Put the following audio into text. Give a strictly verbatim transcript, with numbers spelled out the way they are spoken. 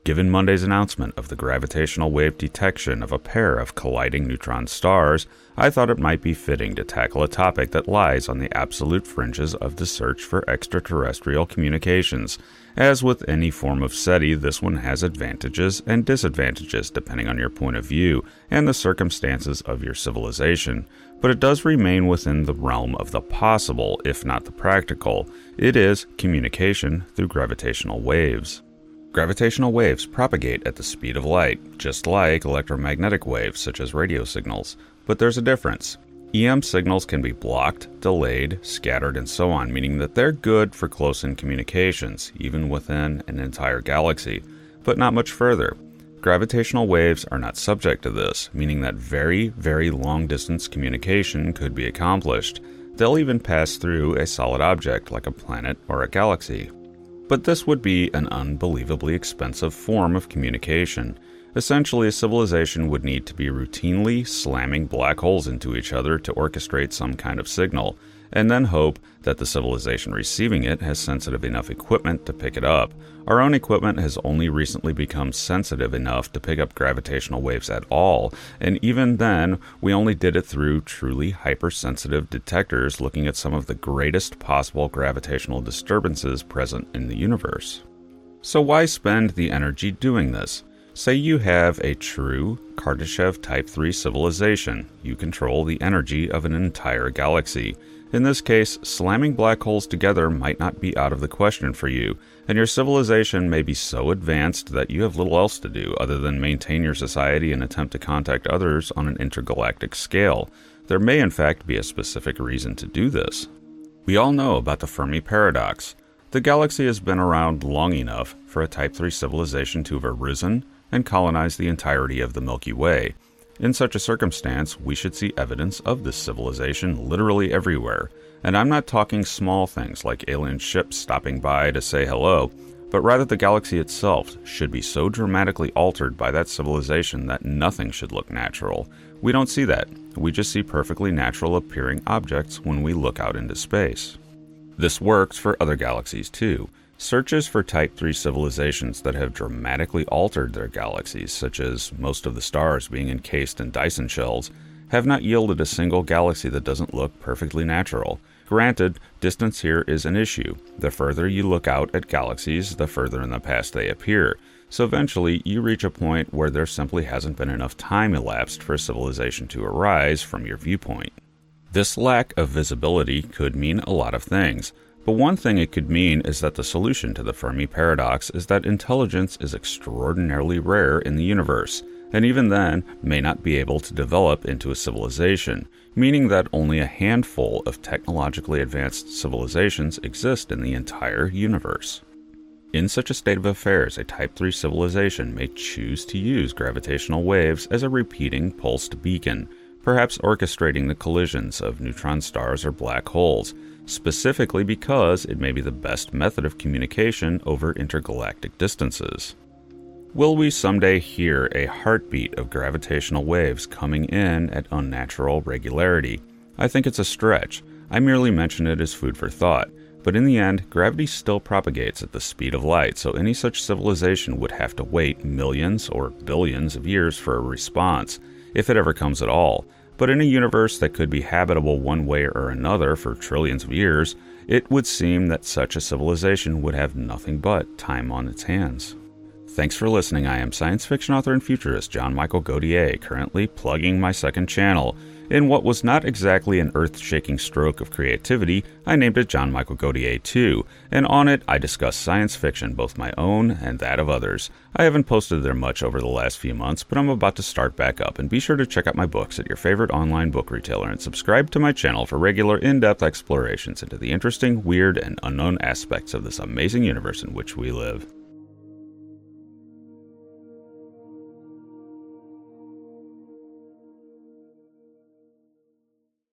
Given Monday's announcement of the gravitational wave detection of a pair of colliding neutron stars, I thought it might be fitting to tackle a topic that lies on the absolute fringes of the search for extraterrestrial communications. As with any form of SETI, this one has advantages and disadvantages depending on your point of view and the circumstances of your civilization, but it does remain within the realm of the possible, if not the practical. It is communication through gravitational waves. Gravitational waves propagate at the speed of light, just like electromagnetic waves such as radio signals, but there's a difference. E M signals can be blocked, delayed, scattered, and so on, meaning that they're good for close-in communications, even within an entire galaxy, but not much further. Gravitational waves are not subject to this, meaning that very, very long-distance communication could be accomplished. They'll even pass through a solid object like a planet or a galaxy. But this would be an unbelievably expensive form of communication. Essentially, a civilization would need to be routinely slamming black holes into each other to orchestrate some kind of signal, and then hope that the civilization receiving it has sensitive enough equipment to pick it up. Our own equipment has only recently become sensitive enough to pick up gravitational waves at all, and even then, we only did it through truly hypersensitive detectors looking at some of the greatest possible gravitational disturbances present in the universe. So why spend the energy doing this? Say you have a true Kardashev Type three civilization. You control the energy of an entire galaxy. In this case, slamming black holes together might not be out of the question for you, and your civilization may be so advanced that you have little else to do other than maintain your society and attempt to contact others on an intergalactic scale. There may in fact be a specific reason to do this. We all know about the Fermi paradox. The galaxy has been around long enough for a Type three civilization to have arisen and colonize the entirety of the Milky Way. In such a circumstance, we should see evidence of this civilization literally everywhere. And I'm not talking small things like alien ships stopping by to say hello, but rather the galaxy itself should be so dramatically altered by that civilization that nothing should look natural. We don't see that. We just see perfectly natural appearing objects when we look out into space. This works for other galaxies too. Searches for Type three civilizations that have dramatically altered their galaxies, such as most of the stars being encased in Dyson shells, have not yielded a single galaxy that doesn't look perfectly natural. Granted, distance here is an issue. The further you look out at galaxies, the further in the past they appear. So eventually, you reach a point where there simply hasn't been enough time elapsed for a civilization to arise from your viewpoint. This lack of visibility could mean a lot of things. But one thing it could mean is that the solution to the Fermi paradox is that intelligence is extraordinarily rare in the universe, and even then may not be able to develop into a civilization, meaning that only a handful of technologically advanced civilizations exist in the entire universe. In such a state of affairs, a Type three civilization may choose to use gravitational waves as a repeating pulsed beacon, perhaps orchestrating the collisions of neutron stars or black holes, specifically because it may be the best method of communication over intergalactic distances. Will we someday hear a heartbeat of gravitational waves coming in at unnatural regularity? I think it's a stretch. I merely mention it as food for thought. But in the end, gravity still propagates at the speed of light, so any such civilization would have to wait millions or billions of years for a response, if it ever comes at all. But in a universe that could be habitable one way or another for trillions of years, it would seem that such a civilization would have nothing but time on its hands. Thanks for listening. I am science fiction author and futurist John Michael Godier, currently plugging my second channel. In what was not exactly an earth-shaking stroke of creativity, I named it John Michael Godier two, and on it I discuss science fiction, both my own and that of others. I haven't posted there much over the last few months, but I'm about to start back up, and be sure to check out my books at your favorite online book retailer and subscribe to my channel for regular in-depth explorations into the interesting, weird, and unknown aspects of this amazing universe in which we live.